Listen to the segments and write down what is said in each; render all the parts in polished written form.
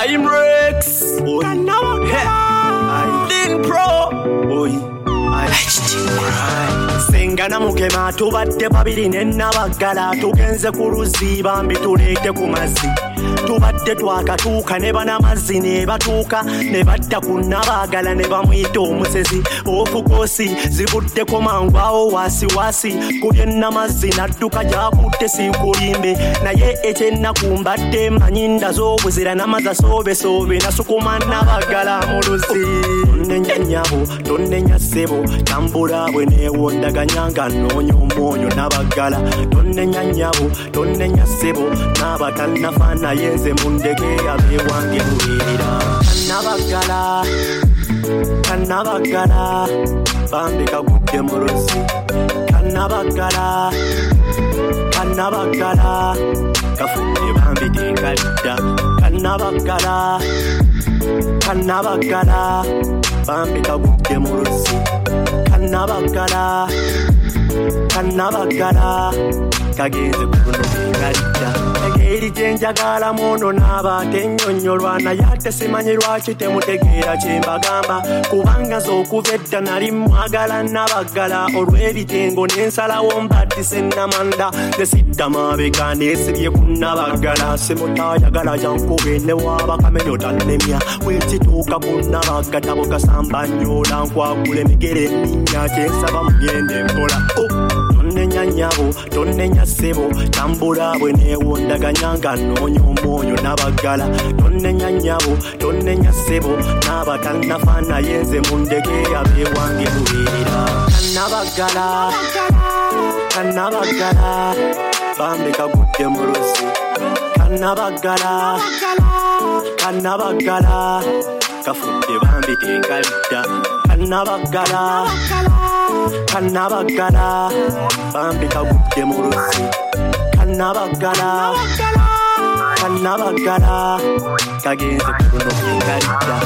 I'm Rex. Din Pro. Sengana mukema tubadde babiri n'ennabagala tugenze ku luzzi bambi tuleete ku mazzi tubadde twakatuuka ne banamazzi ne batuuka ne badda ku nnabagala ne bamuyita omusezi ofukosi zibuddeko mangu awo wasiwasi ku byennamazzi nadduka gyakutte sinkulimbe naye ekyennaku mbadde manyinda z'obuzira namaza soobesoobe nasukuma nnabagala mu luzzi tonnenya nnyabo tonnenya ssebo tambula bwe neewondaganyanga noonya omwonyo nabagala tonnenya nnyabo tonnenya ssebo n'abatannafa naye nze mundeke abeewange mubeerera kannabagala bambi kagudde mu luzzi kannabagala kafudde bambi tengalidda kannabagala bambi kagudde mu luzzi kannabagala kagenze kuno tengalidda eri gyenjagala muno n'abaate ennyonnyolwa naye ate simanyi lwaki temutegeera kye mbagamba kubanga z'okuva edda nali mwagala nabagala olw'ebitengo n'ensalawo mbattise nnamanda ne sidda mabega neesibye ku nabagala simutayagala jankube ne waabakamenyo tannemya bwekituuka ku nabagatabo gasamba nnyola nkwagula emigere eminnya kyensaba mugende mpola tonnenya nnyabo tonnenya ssebo tambula bwe neewondaganyanga noonya omwonyo nabagala tonnenya nnyabo tonnenya ssebo n'abatannafa naye nze mundeke abeewange mubeerera kannabagala bambi kagudde mu luzzi kannabagala kafudde bambi tengalidda kannabagala bambi kagudde mu luzzi kannabagala kagenze kuno tengalidda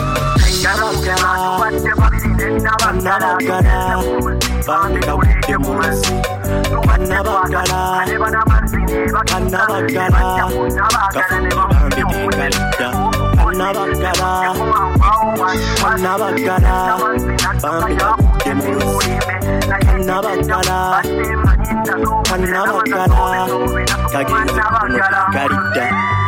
kannabagala bambi kagudde mu luzzi kannabagala kafudde bambi tengalidda kannabagala bambi kagudde mu luzzi kannabagala kagenze kuno tengalidda